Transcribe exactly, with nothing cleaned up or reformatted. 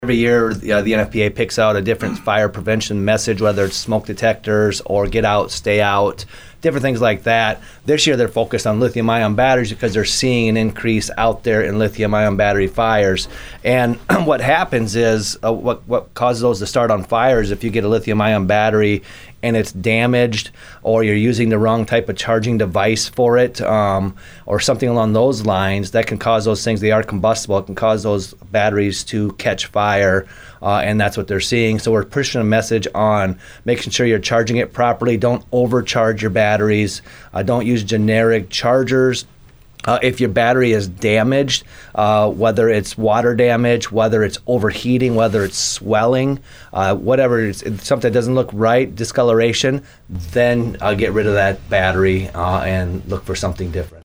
Every year, uh, the N F P A picks out a different fire prevention message, whether it's smoke detectors or get out, stay out, different things like that. This year, they're focused on lithium-ion batteries because they're seeing an increase out there in lithium-ion battery fires. And what happens is, uh, what, what causes those to start on fire is if you get a lithium-ion battery and it's damaged, or you're using the wrong type of charging device for it, um, or something along those lines, that can cause those things. They are combustible. It can cause those batteries to catch fire, uh, and that's what they're seeing. So we're pushing a message on making sure you're charging it properly. Don't overcharge your batteries. Uh, don't use generic chargers. Uh, if your battery is damaged, uh, whether it's water damage, whether it's overheating, whether it's swelling, uh, whatever, it's, it's something that doesn't look right, discoloration, then uh, get rid of that battery uh, and look for something different.